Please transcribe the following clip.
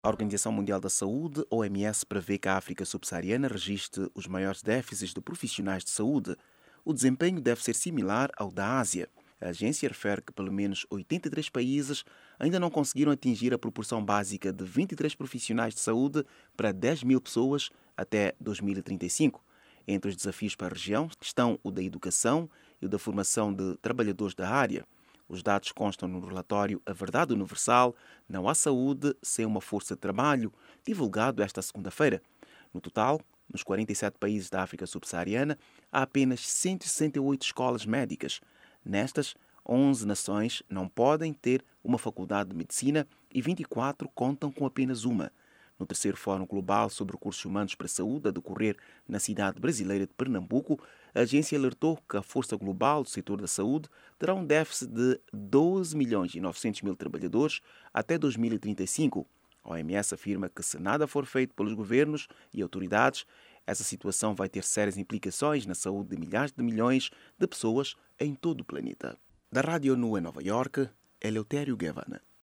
A Organização Mundial da Saúde, OMS, prevê que a África subsaariana registre os maiores déficits de profissionais de saúde. O desempenho deve ser similar ao da Ásia. A agência refere que pelo menos 83 países ainda não conseguiram atingir a proporção básica de 23 profissionais de saúde para 10 mil pessoas até 2035. Entre os desafios para a região estão o da educação e o da formação de trabalhadores da área. Os dados constam no relatório A Verdade Universal, Não há saúde sem uma força de trabalho, divulgado esta segunda-feira. No total, nos 47 países da África subsaariana, há apenas 168 escolas médicas. Nestas, 11 nações não podem ter uma faculdade de medicina e 24 contam com apenas uma. No terceiro Fórum Global sobre Recursos Humanos para a Saúde, a decorrer na cidade brasileira de Pernambuco, a agência alertou que a força global do setor da saúde terá um déficit de 12 milhões e 900 mil trabalhadores até 2035. A OMS afirma que, se nada for feito pelos governos e autoridades, essa situação vai ter sérias implicações na saúde de milhares de milhões de pessoas em todo o planeta. Da Rádio ONU em Nova Iorque, Eleutério Gavan.